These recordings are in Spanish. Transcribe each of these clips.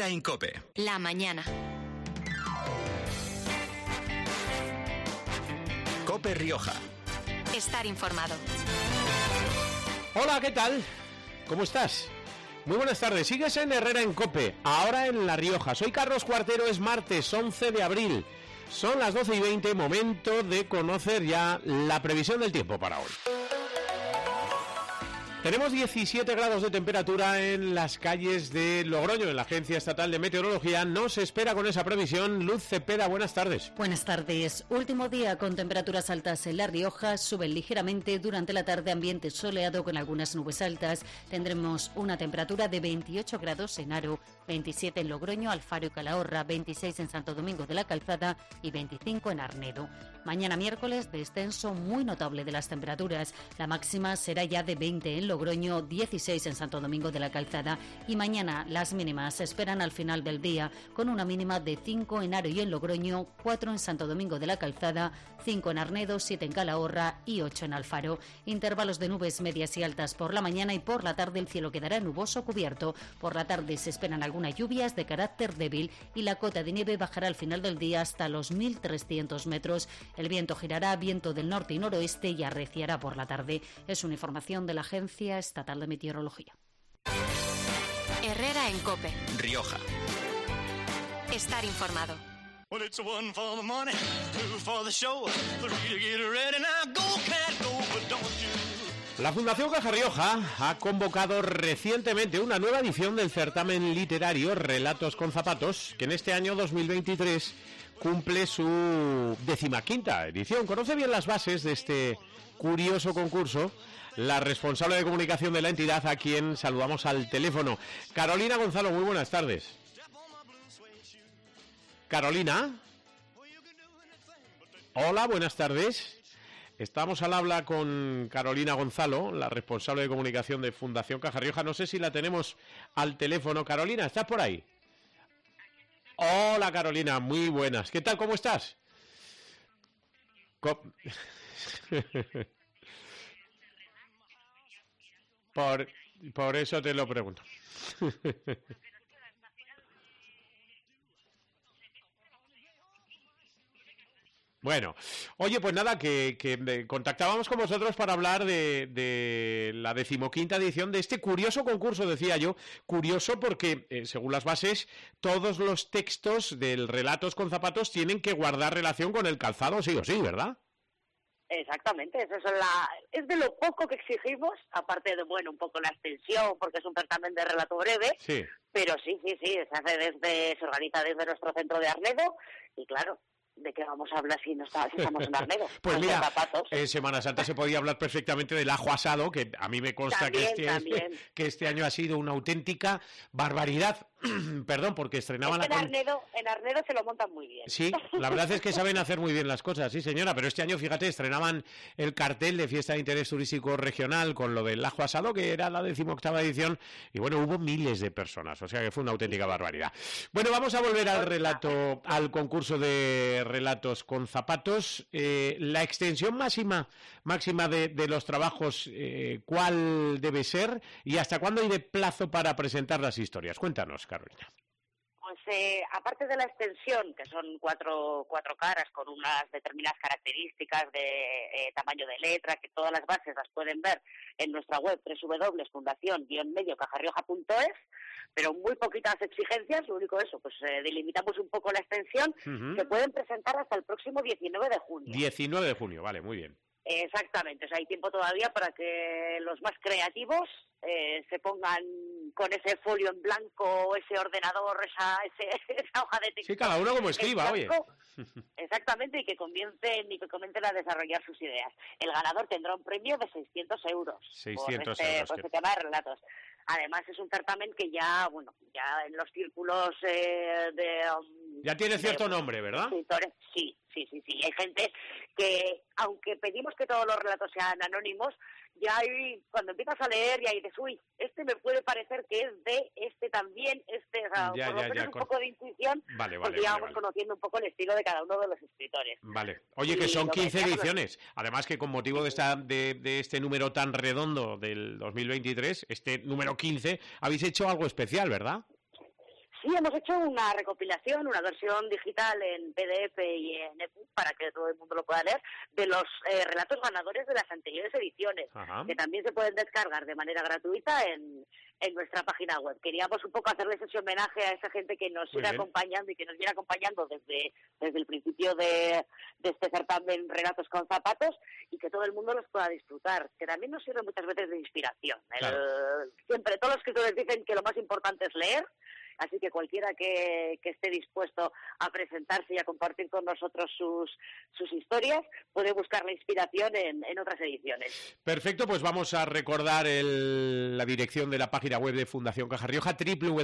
Herrera en COPE. La mañana. COPE Rioja. Estar informado. Hola, ¿qué tal? ¿Cómo estás? Muy buenas tardes. Sigues en Herrera en COPE, ahora en La Rioja. Soy Carlos Cuartero, es martes 11 de abril. Son las 12:20, momento de conocer ya la previsión del tiempo para hoy. Tenemos 17 grados de temperatura en las calles de Logroño, en la Agencia Estatal de Meteorología. Nos espera con esa previsión Luz Cepeda. Buenas tardes. Buenas tardes. Último día con temperaturas altas en La Rioja. Suben ligeramente durante la tarde, ambiente soleado con algunas nubes altas. Tendremos una temperatura de 28 grados en Haro, 27 en Logroño, Alfaro y Calahorra, 26 en Santo Domingo de la Calzada y 25 en Arnedo. Mañana miércoles, descenso muy notable de las temperaturas. La máxima será ya de 20 en Logroño, 16 en Santo Domingo de la Calzada, y mañana las mínimas se esperan al final del día, con una mínima de 5 en Haro y en Logroño, 4 en Santo Domingo de la Calzada, 5 en Arnedo, 7 en Calahorra y 8 en Alfaro. Intervalos de nubes medias y altas por la mañana, y por la tarde el cielo quedará nuboso cubierto. Por la tarde se esperan algunas lluvias de carácter débil y la cota de nieve bajará al final del día hasta los 1.300 metros. El viento girará a viento del norte y noroeste y arreciará por la tarde. Es una información de la Agencia Estatal de Meteorología. Herrera en COPE. Rioja. Estar informado. La Fundación Caja Rioja ha convocado recientemente una nueva edición del certamen literario Relatos con Zapatos, que en este año 2023 cumple su 15ª edición. Conoce bien las bases de este curioso concurso la responsable de comunicación de la entidad, a quien saludamos al teléfono. Carolina Gonzalo, muy buenas tardes. Carolina. Hola, buenas tardes. Estamos al habla con Carolina Gonzalo, la responsable de comunicación de Fundación Caja Rioja. No sé si la tenemos al teléfono. Carolina, ¿estás por ahí? Hola, Carolina, muy buenas. ¿Qué tal? ¿Cómo estás? Por eso te lo pregunto. Bueno, oye, pues nada, que contactábamos con vosotros para hablar de la 15ª edición de este curioso concurso, decía yo. Curioso porque, según las bases, todos los textos del Relatos con Zapatos tienen que guardar relación con el calzado, sí o sí, ¿verdad? Exactamente, eso es de lo poco que exigimos, aparte de, bueno, un poco la extensión, porque es un certamen de relato breve, sí. Pero sí, se organiza desde nuestro centro de Arnedo, y claro, ¿de qué vamos a hablar si estamos en Arnedo? Pues mira, en Semana Santa se podía hablar perfectamente del ajo asado, que a mí me consta que este año ha sido una auténtica barbaridad. Perdón, porque estrenaban en Arnedo se lo montan muy bien. Sí, la verdad es que saben hacer muy bien las cosas, sí señora, pero este año, fíjate, estrenaban el cartel de Fiesta de Interés Turístico Regional con lo del ajo asado, que era la 18ª edición, y bueno, hubo miles de personas, o sea que fue una auténtica barbaridad. Bueno, vamos a volver al concurso de Relatos con Zapatos. La extensión máxima de los trabajos, ¿cuál debe ser? ¿Y hasta cuándo hay de plazo para presentar las historias? Cuéntanos, Carolina. Pues aparte de la extensión, que son cuatro caras con unas determinadas características de tamaño de letra, que todas las bases las pueden ver en nuestra web www.fundación-mediocajarrioja.es, pero muy poquitas exigencias, lo único eso, pues delimitamos un poco la extensión, se pueden presentar hasta el próximo 19 de junio. 19 de junio, vale, muy bien. Exactamente, o sea, hay tiempo todavía para que los más creativos se pongan con ese folio en blanco, ese ordenador, esa hoja de texto. Sí, cada uno como escriba, oye. Exactamente, y que comiencen a desarrollar sus ideas. El ganador tendrá un premio de 600 euros. 600 euros. Por este tema de relatos. Además, es un certamen que ya en los círculos ya tiene cierto nombre, ¿verdad? Escritores, sí. Hay gente que, aunque pedimos que todos los relatos sean anónimos, ya cuando empiezas a leer ya dices, uy, este me puede parecer que es de este también, por lo menos un poco de intuición, porque ya vamos conociendo un poco el estilo de cada uno de los escritores. Vale. Oye, que son 15 ediciones. Además que con motivo de este número tan redondo del 2023, este número 15, habéis hecho algo especial, ¿verdad? Sí, hemos hecho una recopilación, una versión digital en PDF y en EPUB para que todo el mundo lo pueda leer, de los relatos ganadores de las anteriores ediciones, Ajá. que también se pueden descargar de manera gratuita en nuestra página web. Queríamos un poco hacerles ese homenaje a esa gente que nos Muy viene bien. acompañando y que nos viene acompañando desde el principio de este certamen Relatos con Zapatos, y que todo el mundo los pueda disfrutar, que también nos sirve muchas veces de inspiración. Claro. Siempre todos los escritores dicen que lo más importante es leer, así que cualquiera que esté dispuesto a presentarse y a compartir con nosotros sus historias puede buscar la inspiración en otras ediciones. Perfecto, pues vamos a recordar la dirección de la página web de Fundación Caja Rioja,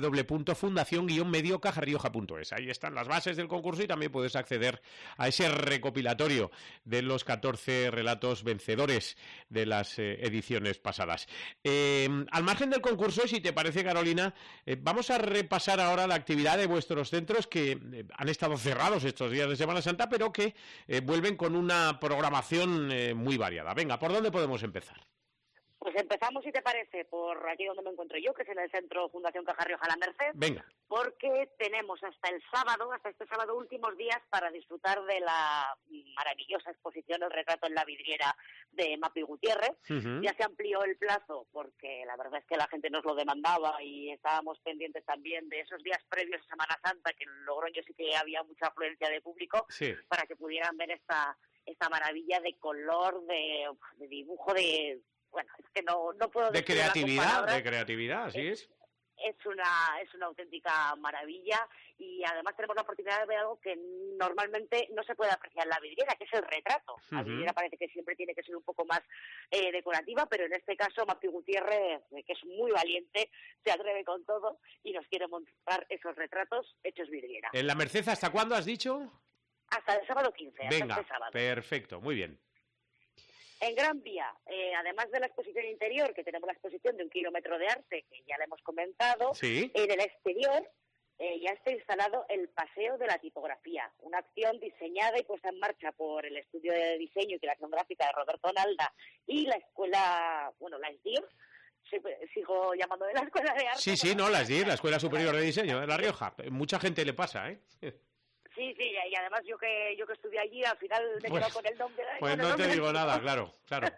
www.fundación-mediocajarrioja.es. Ahí están las bases del concurso y también puedes acceder a ese recopilatorio de los 14 relatos vencedores de las ediciones pasadas. Al margen del concurso, si te parece, Carolina, vamos a repasar ahora la actividad de vuestros centros que han estado cerrados estos días de Semana Santa, pero que vuelven con una programación muy variada. Venga, ¿por dónde podemos empezar? Pues empezamos, si te parece, por aquí donde me encuentro yo, que es en el Centro Fundación Caja Rioja La Merced. Venga. Porque tenemos hasta este sábado, últimos días para disfrutar de la maravillosa exposición El retrato en la vidriera de Mapi Gutiérrez. Uh-huh. Ya se amplió el plazo porque la verdad es que la gente nos lo demandaba y estábamos pendientes también de esos días previos a Semana Santa, que en Logroño sí que había mucha afluencia de público, sí, para que pudieran ver esta maravilla de color, de dibujo, de... Bueno, es que no puedo de describirla con palabras. De creatividad, así es. Es una auténtica maravilla, y además tenemos la oportunidad de ver algo que normalmente no se puede apreciar en la vidriera, que es el retrato. La vidriera parece que siempre tiene que ser un poco más decorativa, pero en este caso Mapi Gutiérrez, que es muy valiente, se atreve con todo y nos quiere mostrar esos retratos hechos vidriera. ¿En La Merced hasta cuándo has dicho? Hasta el sábado 15, Venga, hasta este sábado. Perfecto, muy bien. En Gran Vía, además de la exposición interior, que tenemos la exposición de 1 kilómetro de arte, que ya le hemos comentado, Sí. en el exterior ya está instalado el Paseo de la Tipografía, una acción diseñada y puesta en marcha por el Estudio de Diseño y Creación Gráfica de Roberto Nalda y la escuela, la SDIR, sigo llamando de la Escuela de Arte. Sí, no, la SDIR, la Escuela Superior de Diseño de La Rioja. Mucha gente le pasa, ¿eh? Sí, y además yo que estudié allí, al final me he quedado con el nombre. Pues no te digo nada, claro.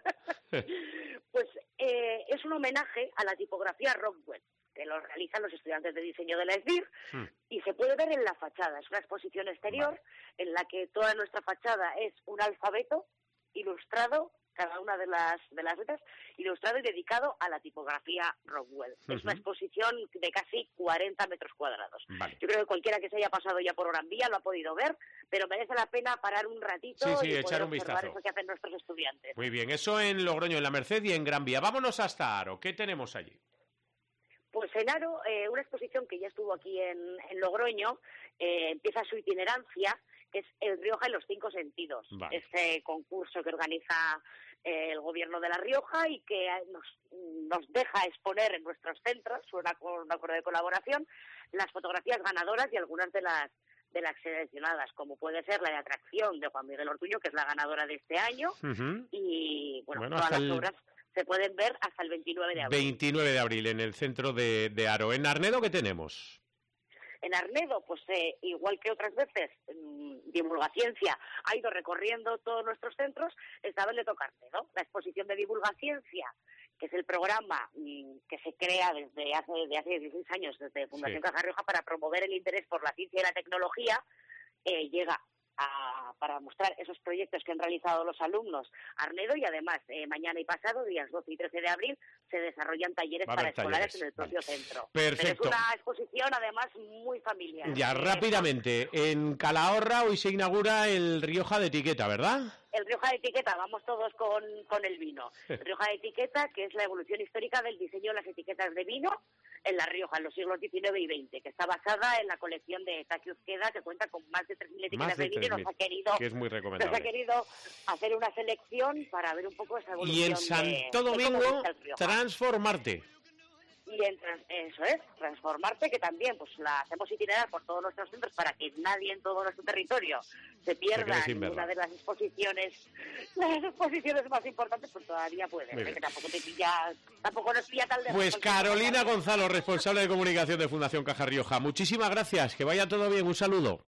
Pues es un homenaje a la tipografía Rockwell, que lo realizan los estudiantes de diseño de la SDIR, y se puede ver en la fachada. Es una exposición exterior en la que toda nuestra fachada es un alfabeto ilustrado, cada una de las letras, ilustrado y dedicado a la tipografía Rockwell. Es una exposición de casi 40 metros cuadrados. Vale. Yo creo que cualquiera que se haya pasado ya por Gran Vía lo ha podido ver, pero merece la pena parar un ratito y echar poder un observar vistazo. eso que hacen nuestros estudiantes. Muy bien, eso en Logroño, en La Merced y en Gran Vía. Vámonos hasta Aro. ¿Qué tenemos allí? Pues en Aro, una exposición que ya estuvo aquí en Logroño, empieza su itinerancia, que es El Rioja en los 5 sentidos. Vale. Este concurso que organiza el Gobierno de La Rioja y que nos deja exponer en nuestros centros, un acuerdo de colaboración, las fotografías ganadoras y algunas de las seleccionadas, como puede ser la de Atracción de Juan Miguel Ortuño, que es la ganadora de este año, y todas las obras se pueden ver hasta el 29 de abril. 29 de abril en el centro de Aro. ¿En Arnedo qué tenemos? En Arnedo, pues igual que otras veces, Divulgaciencia ha ido recorriendo todos nuestros centros. Esta vez le toca Arnedo. La exposición de Divulgaciencia, que es el programa que se crea desde hace 16 años, desde Fundación Caja Rioja, para promover el interés por la ciencia y la tecnología, llega para mostrar esos proyectos que han realizado los alumnos a Arnedo, y además mañana y pasado, días 12 y 13 de abril, se desarrollan talleres para escolares en el propio centro. Perfecto. Pero es una exposición además muy familiar. Ya, rápidamente, en Calahorra hoy se inaugura el Rioja de etiqueta, ¿verdad? El Rioja de etiqueta, vamos todos con el vino. El Rioja de etiqueta, que es la evolución histórica del diseño de las etiquetas de vino en La Rioja, en los siglos XIX y XX, que está basada en la colección de Taki Uzqueda, que cuenta con más de 3.000 etiquetas de vino, y nos ha querido hacer una selección para ver un poco esa evolución. Y en Santo Domingo, transformarte. Eso es, transformarte, que también pues la hacemos itinerar por todos nuestros centros para que nadie en todo nuestro territorio se pierda ninguna de las exposiciones más importantes, pues todavía puede, que tampoco nos pilla tal de... Pues Carolina Gonzalo, responsable de comunicación de Fundación Caja Rioja, muchísimas gracias, que vaya todo bien, un saludo.